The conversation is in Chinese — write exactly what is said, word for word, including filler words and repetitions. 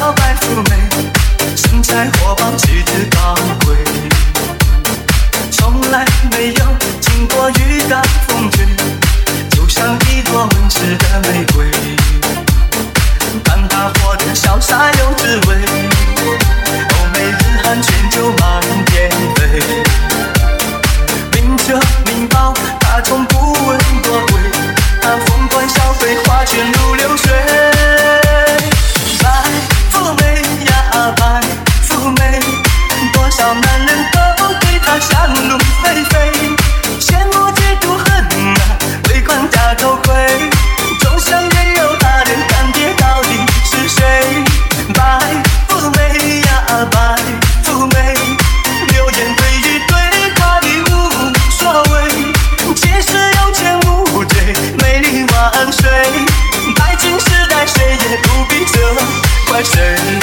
小白富美，身材火爆，气质高贵，从来没有经过雨打风吹，就像一朵温室的玫瑰，看她活得潇洒有滋味，欧美日韩全球满天飞，名车名包她从不问多贵，她疯狂消费花钱如流水，白富美呀白富美，多少男人都对她想入非非，羡慕嫉妒恨啊，唯恐假头盔，总想也有他人干爹到底是谁？白富美呀白富美，流言蜚语对她已无所谓，其实有钱无罪，美丽万岁，白金时代谁也不必责怪谁。